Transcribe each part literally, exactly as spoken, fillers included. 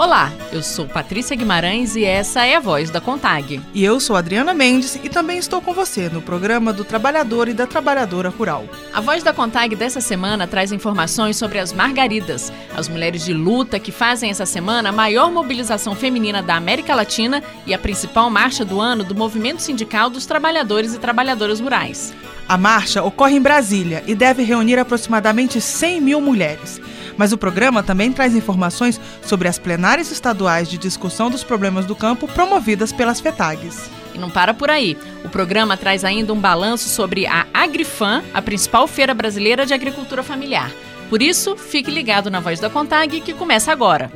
Olá, eu sou Patrícia Guimarães e essa é a Voz da CONTAG. E eu sou Adriana Mendes e também estou com você no programa do Trabalhador e da Trabalhadora Rural. A Voz da CONTAG dessa semana traz informações sobre as Margaridas, as mulheres de luta que fazem essa semana a maior mobilização feminina da América Latina e a principal marcha do ano do Movimento Sindical dos Trabalhadores e Trabalhadoras Rurais. A marcha ocorre em Brasília e deve reunir aproximadamente cem mil mulheres. Mas o programa também traz informações sobre as plenárias estaduais de discussão dos problemas do campo promovidas pelas FETAGs. E não para por aí. O programa traz ainda um balanço sobre a Agrifam, a principal feira brasileira de agricultura familiar. Por isso, fique ligado na Voz da CONTAG, que começa agora.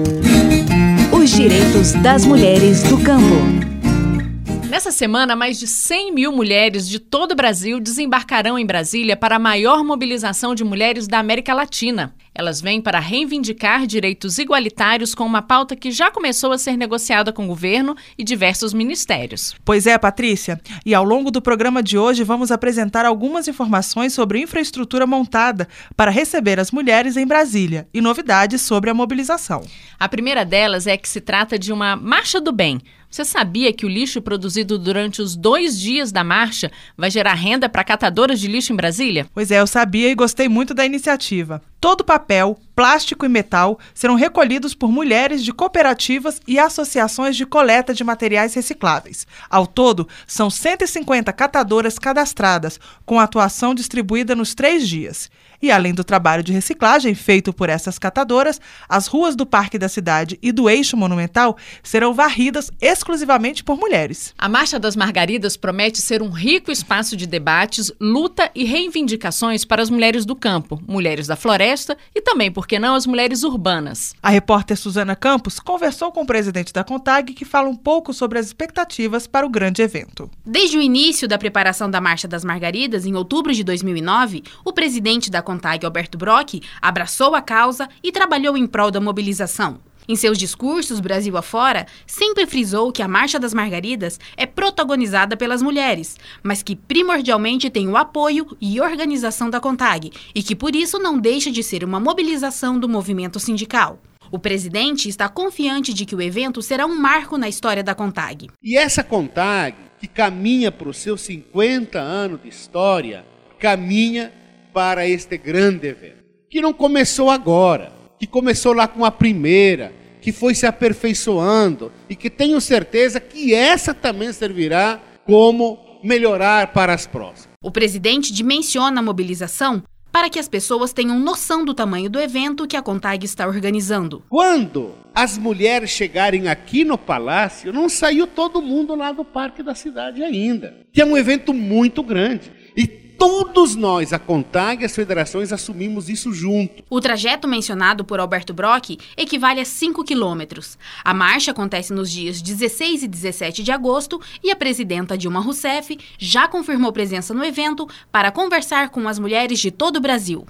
Os direitos das mulheres do campo. Nessa semana, mais de cem mil mulheres de todo o Brasil desembarcarão em Brasília para a maior mobilização de mulheres da América Latina. Elas vêm para reivindicar direitos igualitários com uma pauta que já começou a ser negociada com o governo e diversos ministérios. Pois é, Patrícia. E ao longo do programa de hoje vamos apresentar algumas informações sobre infraestrutura montada para receber as mulheres em Brasília e novidades sobre a mobilização. A primeira delas é que se trata de uma Marcha do Bem. Você sabia que o lixo produzido durante os dois dias da marcha vai gerar renda para catadoras de lixo em Brasília? Pois é, eu sabia e gostei muito da iniciativa. Todo papel, plástico e metal serão recolhidos por mulheres de cooperativas e associações de coleta de materiais recicláveis. Ao todo, são cento e cinquenta catadoras cadastradas, com atuação distribuída nos três dias. E além do trabalho de reciclagem feito por essas catadoras, as ruas do Parque da Cidade e do Eixo Monumental serão varridas exclusivamente por mulheres. A Marcha das Margaridas promete ser um rico espaço de debates, luta e reivindicações para as mulheres do campo, mulheres da floresta e também, por que não, as mulheres urbanas. A repórter Suzana Campos conversou com o presidente da CONTAG, que fala um pouco sobre as expectativas para o grande evento. Desde o início da preparação da Marcha das Margaridas, em outubro de dois mil e nove, o presidente da CONTAG, Alberto Brock, abraçou a causa e trabalhou em prol da mobilização. Em seus discursos, Brasil afora, sempre frisou que a Marcha das Margaridas é protagonizada pelas mulheres, mas que primordialmente tem o apoio e organização da CONTAG e que por isso não deixa de ser uma mobilização do movimento sindical. O presidente está confiante de que o evento será um marco na história da CONTAG. E essa CONTAG, que caminha para os seus cinquenta anos de história, caminha para este grande evento, que não começou agora, que começou lá com a primeira, que foi se aperfeiçoando e que tenho certeza que essa também servirá como melhorar para as próximas. O presidente dimensiona a mobilização para que as pessoas tenham noção do tamanho do evento que a CONTAG está organizando. Quando as mulheres chegarem aqui no Palácio, não saiu todo mundo lá do Parque da Cidade ainda, que é um evento muito grande. E todos nós, a CONTAG e as federações, assumimos isso junto. O trajeto mencionado por Alberto Brock equivale a cinco quilômetros. A marcha acontece nos dias dezesseis e dezessete de agosto e a presidenta Dilma Rousseff já confirmou presença no evento para conversar com as mulheres de todo o Brasil.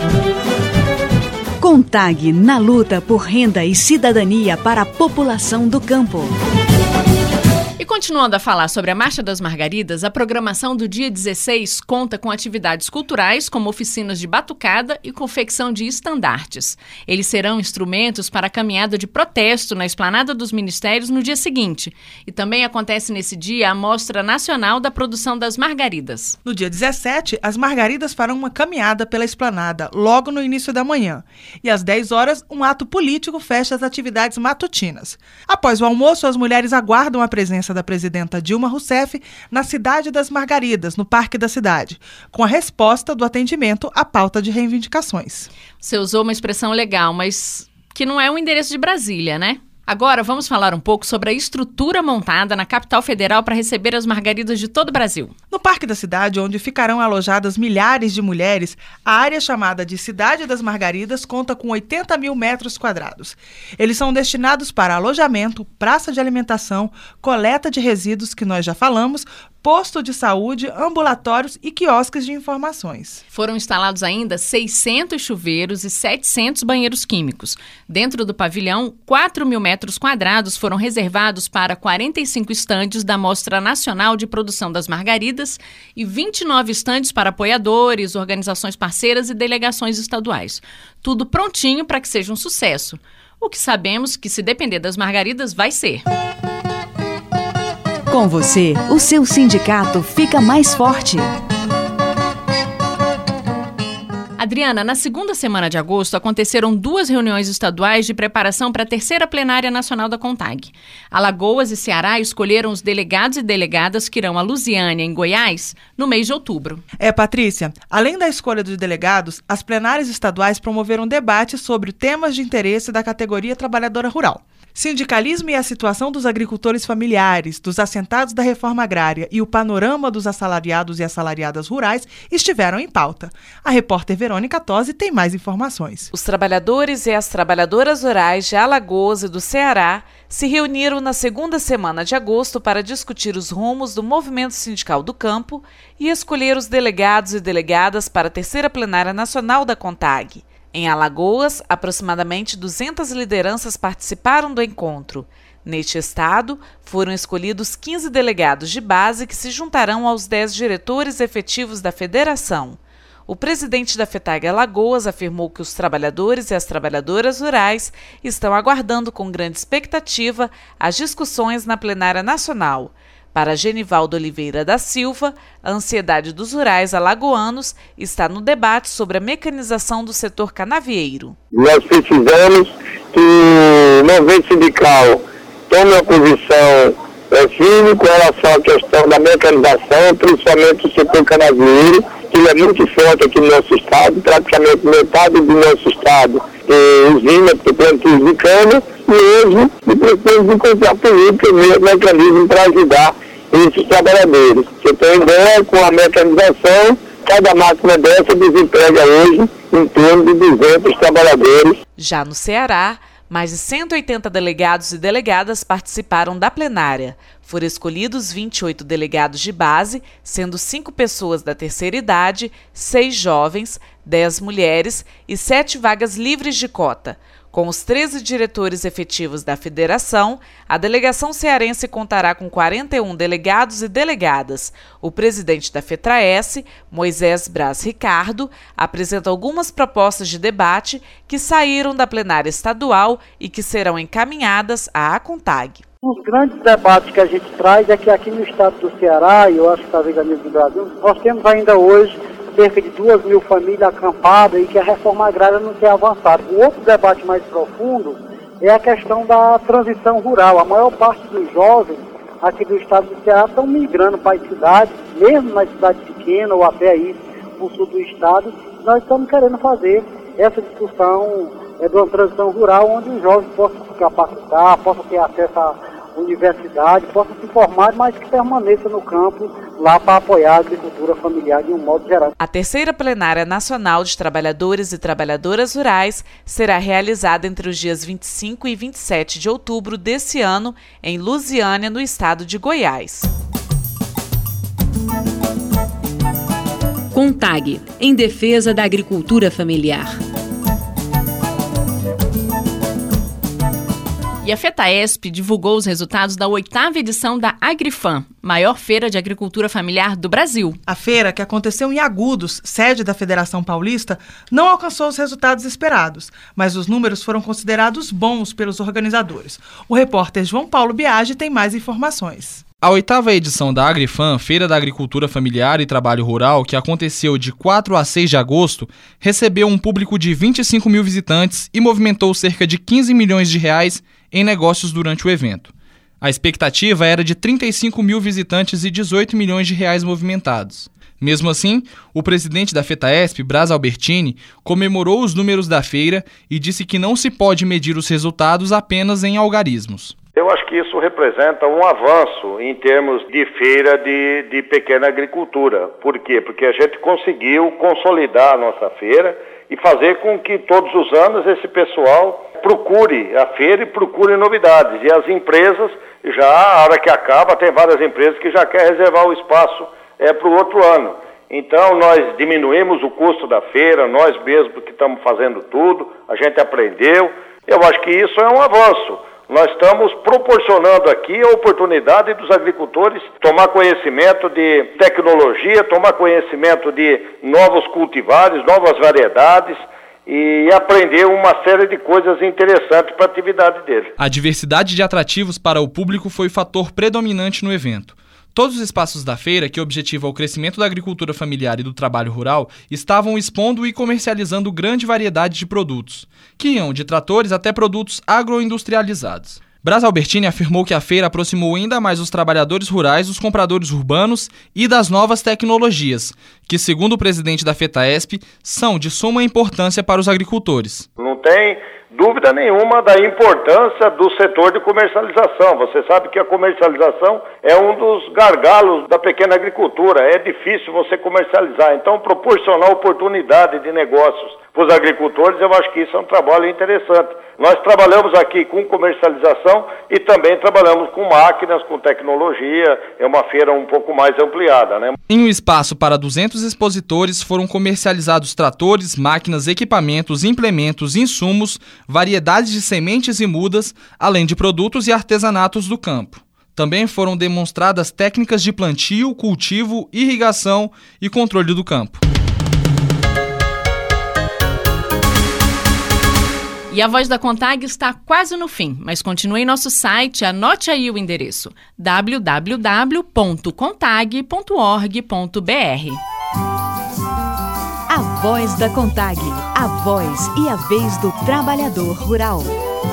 CONTAG na luta por renda e cidadania para a população do campo. E continuando a falar sobre a Marcha das Margaridas, a programação do dia dezesseis conta com atividades culturais, como oficinas de batucada e confecção de estandartes. Eles serão instrumentos para a caminhada de protesto na Esplanada dos Ministérios no dia seguinte. E também acontece nesse dia a Mostra Nacional da Produção das Margaridas. No dia dezessete, as Margaridas farão uma caminhada pela Esplanada, logo no início da manhã. E às dez horas, um ato político fecha as atividades matutinas. Após o almoço, as mulheres aguardam a presença da presidenta Dilma Rousseff na Cidade das Margaridas, no Parque da Cidade, com a resposta do atendimento à pauta de reivindicações. Você usou uma expressão legal, mas que não é o endereço de Brasília, né? Agora vamos falar um pouco sobre a estrutura montada na capital federal para receber as margaridas de todo o Brasil. No Parque da Cidade, onde ficarão alojadas milhares de mulheres, a área chamada de Cidade das Margaridas conta com oitenta mil metros quadrados. Eles são destinados para alojamento, praça de alimentação, coleta de resíduos, que nós já falamos, posto de saúde, ambulatórios e quiosques de informações. Foram instalados ainda seiscentos chuveiros e setecentos banheiros químicos. Dentro do pavilhão, quatro mil metros quadrados foram reservados para quarenta e cinco estandes da Mostra Nacional de Produção das Margaridas e vinte e nove estandes para apoiadores, organizações parceiras e delegações estaduais. Tudo prontinho para que seja um sucesso. O que sabemos que, se depender das margaridas, vai ser. Com você, o seu sindicato fica mais forte. Adriana, na segunda semana de agosto aconteceram duas reuniões estaduais de preparação para a terceira plenária nacional da CONTAG. Alagoas e Ceará escolheram os delegados e delegadas que irão a Lusiânia, em Goiás, no mês de outubro. É, Patrícia, além da escolha dos delegados, as plenárias estaduais promoveram debates sobre temas de interesse da categoria trabalhadora rural. Sindicalismo e a situação dos agricultores familiares, dos assentados da reforma agrária e o panorama dos assalariados e assalariadas rurais estiveram em pauta. A repórter Verônica Tosi tem mais informações. Os trabalhadores e as trabalhadoras rurais de Alagoas e do Ceará se reuniram na segunda semana de agosto para discutir os rumos do movimento sindical do campo e escolher os delegados e delegadas para a terceira plenária nacional da CONTAG. Em Alagoas, aproximadamente duzentas lideranças participaram do encontro. Neste estado, foram escolhidos quinze delegados de base que se juntarão aos dez diretores efetivos da federação. O presidente da FETAG Alagoas afirmou que os trabalhadores e as trabalhadoras rurais estão aguardando com grande expectativa as discussões na plenária nacional. Para Genivaldo Oliveira da Silva, a ansiedade dos rurais alagoanos está no debate sobre a mecanização do setor canavieiro. Nós precisamos que o movimento sindical tome uma posição é, firme com relação à questão da mecanização, principalmente o setor canavieiro, que é muito forte aqui no nosso estado, praticamente metade do nosso estado é usina para plantio de cana, e hoje precisamos encontrar política e mecanismo para ajudar esses trabalhadores. Você tem ideia, com a mecanização, cada máquina dessa desemprega hoje em torno de duzentos trabalhadores. Já no Ceará, mais de cento e oitenta delegados e delegadas participaram da plenária. Foram escolhidos vinte e oito delegados de base, sendo cinco pessoas da terceira idade, seis jovens, dez mulheres e sete vagas livres de cota. Com os treze diretores efetivos da federação, a delegação cearense contará com quarenta e um delegados e delegadas. O presidente da FETRAES, Moisés Braz Ricardo, apresenta algumas propostas de debate que saíram da plenária estadual e que serão encaminhadas à CONTAG. Um dos grandes debates que a gente traz é que aqui no estado do Ceará, e eu acho que talvez a nível do Brasil, nós temos ainda hoje cerca de duas mil famílias acampadas e que a reforma agrária não tem avançado. O outro debate mais profundo é a questão da transição rural. A maior parte dos jovens aqui do estado do Ceará estão migrando para as cidades, mesmo nas cidades pequenas ou até aí no sul do estado. Nós estamos querendo fazer essa discussão é, de uma transição rural onde os jovens possam se capacitar, possam ter acesso à universidade, possam se formar, mas que permaneça no campo lá para apoiar a agricultura familiar de um modo geral. A terceira plenária nacional de trabalhadores e trabalhadoras rurais será realizada entre os dias vinte e cinco e vinte e sete de outubro desse ano em Lusiânia, no estado de Goiás. CONTAG, em defesa da agricultura familiar. E a FETAESP divulgou os resultados da oitava edição da Agrifam, maior feira de agricultura familiar do Brasil. A feira, que aconteceu em Agudos, sede da Federação Paulista, não alcançou os resultados esperados, mas os números foram considerados bons pelos organizadores. O repórter João Paulo Biagi tem mais informações. A oitava edição da Agrifam, Feira da Agricultura Familiar e Trabalho Rural, que aconteceu de quatro a seis de agosto, recebeu um público de vinte e cinco mil visitantes e movimentou cerca de quinze milhões de reais em negócios durante o evento. A expectativa era de trinta e cinco mil visitantes e dezoito milhões de reais movimentados. Mesmo assim, o presidente da FETAESP, Braz Albertini, comemorou os números da feira e disse que não se pode medir os resultados apenas em algarismos. Eu acho que isso representa um avanço em termos de feira de, de pequena agricultura. Por quê? Porque a gente conseguiu consolidar a nossa feira e fazer com que todos os anos esse pessoal procure a feira e procure novidades. E as empresas, já a hora que acaba, tem várias empresas que já querem reservar o espaço é, para o outro ano. Então nós diminuímos o custo da feira, nós mesmos que estamos fazendo tudo, a gente aprendeu. Eu acho que isso é um avanço. Nós estamos proporcionando aqui a oportunidade dos agricultores tomar conhecimento de tecnologia, tomar conhecimento de novos cultivares, novas variedades e aprender uma série de coisas interessantes para a atividade dele. A diversidade de atrativos para o público foi o fator predominante no evento. Todos os espaços da feira, que objetivam o crescimento da agricultura familiar e do trabalho rural, estavam expondo e comercializando grande variedade de produtos, que iam de tratores até produtos agroindustrializados. Braz Albertini afirmou que a feira aproximou ainda mais os trabalhadores rurais dos compradores urbanos e das novas tecnologias, que, segundo o presidente da FETAESP, são de suma importância para os agricultores. Não tem dúvida nenhuma da importância do setor de comercialização. Você sabe que a comercialização é um dos gargalos da pequena agricultura. É difícil você comercializar. Então, proporcionar oportunidade de negócios para os agricultores, eu acho que isso é um trabalho interessante. Nós trabalhamos aqui com comercialização e também trabalhamos com máquinas, com tecnologia. É uma feira um pouco mais ampliada, né? Em um espaço para duzentos expositores, foram comercializados tratores, máquinas, equipamentos, implementos, insumos, variedades de sementes e mudas, além de produtos e artesanatos do campo. Também foram demonstradas técnicas de plantio, cultivo, irrigação e controle do campo. E a Voz da Contag está quase no fim, mas continue em nosso site, anote aí o endereço w w w ponto contag ponto org ponto b r. A Voz da Contag, a voz e a vez do trabalhador rural.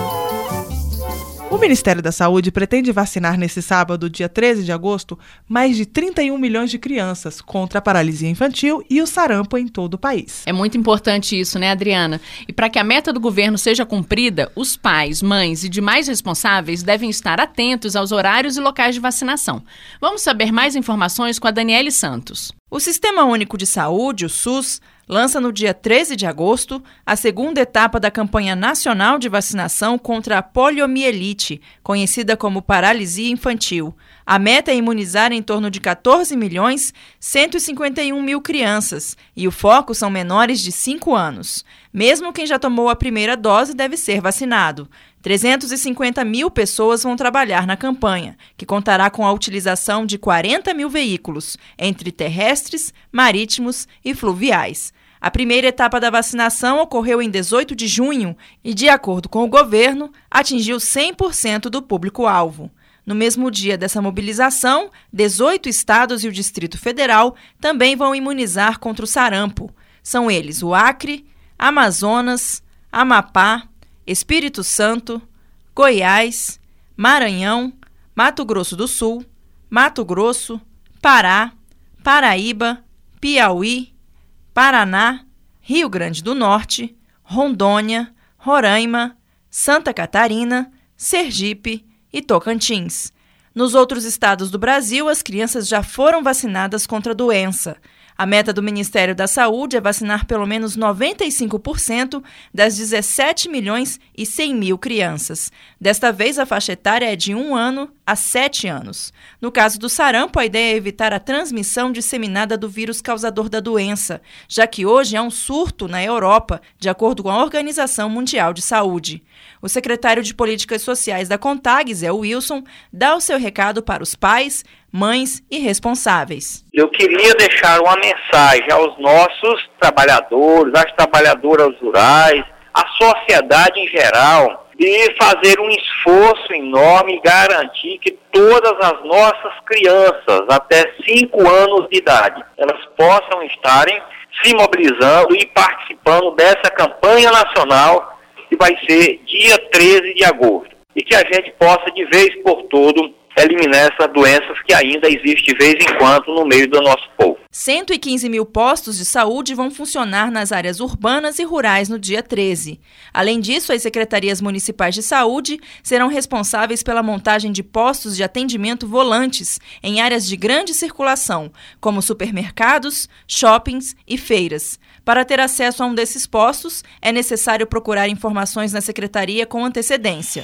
O Ministério da Saúde pretende vacinar nesse sábado, dia treze de agosto, mais de trinta e um milhões de crianças contra a paralisia infantil e o sarampo em todo o país. É muito importante isso, né, Adriana? E para que a meta do governo seja cumprida, os pais, mães e demais responsáveis devem estar atentos aos horários e locais de vacinação. Vamos saber mais informações com a Daniele Santos. O Sistema Único de Saúde, o SUS, lança no dia treze de agosto a segunda etapa da campanha nacional de vacinação contra a poliomielite, conhecida como paralisia infantil. A meta é imunizar em torno de quatorze milhões cento e cinquenta e um mil crianças e o foco são menores de cinco anos. Mesmo quem já tomou a primeira dose deve ser vacinado. trezentas e cinquenta mil pessoas vão trabalhar na campanha, que contará com a utilização de quarenta mil veículos, entre terrestres, marítimos e fluviais. A primeira etapa da vacinação ocorreu em dezoito de junho e, de acordo com o governo, atingiu cem por cento do público-alvo. No mesmo dia dessa mobilização, dezoito estados e o Distrito Federal também vão imunizar contra o sarampo. São eles o Acre, Amazonas, Amapá, Espírito Santo, Goiás, Maranhão, Mato Grosso do Sul, Mato Grosso, Pará, Paraíba, Piauí, Paraná, Rio Grande do Norte, Rondônia, Roraima, Santa Catarina, Sergipe e Tocantins. Nos outros estados do Brasil, as crianças já foram vacinadas contra a doença. A meta do Ministério da Saúde é vacinar pelo menos noventa e cinco por cento das dezessete milhões e cem mil crianças. Desta vez, a faixa etária é de um ano a sete anos. No caso do sarampo, a ideia é evitar a transmissão disseminada do vírus causador da doença, já que hoje há um surto na Europa, de acordo com a Organização Mundial de Saúde. O secretário de Políticas Sociais da Contag, Zé Wilson, dá o seu recado para os pais, mães e responsáveis. Eu queria deixar uma mensagem aos nossos trabalhadores, às trabalhadoras rurais, à sociedade em geral, de fazer um esforço enorme e garantir que todas as nossas crianças até cinco anos de idade, elas possam estarem se mobilizando e participando dessa campanha nacional que vai ser dia treze de agosto. E que a gente possa, de vez por todo, eliminar essas doenças que ainda existem de vez em quando no meio do nosso povo. cento e quinze mil postos de saúde vão funcionar nas áreas urbanas e rurais no dia treze. Além disso, as secretarias municipais de saúde serão responsáveis pela montagem de postos de atendimento volantes em áreas de grande circulação, como supermercados, shoppings e feiras. Para ter acesso a um desses postos, é necessário procurar informações na secretaria com antecedência.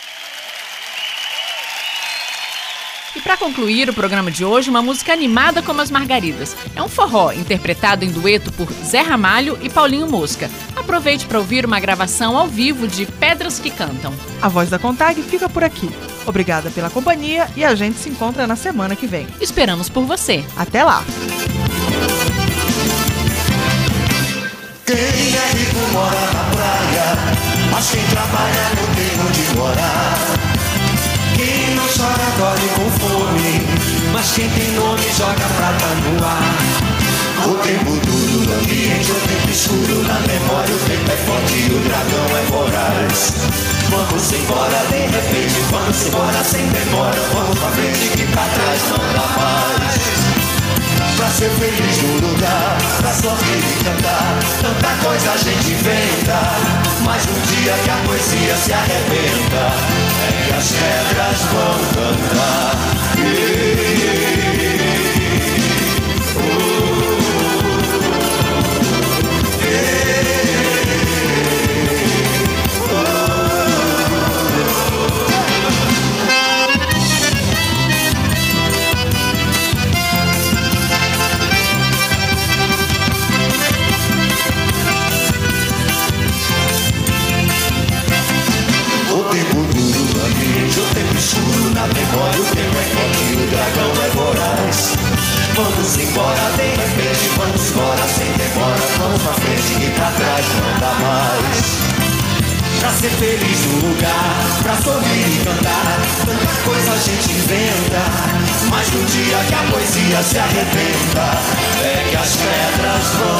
E para concluir o programa de hoje, uma música animada como as Margaridas. É um forró interpretado em dueto por Zé Ramalho e Paulinho Mosca. Aproveite para ouvir uma gravação ao vivo de Pedras que Cantam. A Voz da Contag fica por aqui. Obrigada pela companhia e a gente se encontra na semana que vem. Esperamos por você. Até lá! Quem é rico mora quem trabalha não tem onde morar. Quem não chora dorme com fome, mas quem tem nome joga prata no ar. O tempo duro no ambiente, o tempo escuro na memória, o tempo é forte e o dragão é voraz. Vamos embora de repente, vamos embora sem demora, vamos pra frente que pra trás não dá mais. Pra ser feliz no lugar, pra sorrir e cantar, tanta coisa a gente inventa, mas no dia que a poesia se arrebenta, é que as pedras vão cantar. E... oh. O tempo escuro na memória, o tempo é forte e o dragão é voraz. Vamos embora de repente, vamos embora sem demora, vamos pra frente e pra trás não dá mais. Pra ser feliz no lugar, pra sorrir e cantar, tanta coisa a gente inventa, mas no dia que a poesia se arrebenta, é que as pedras vão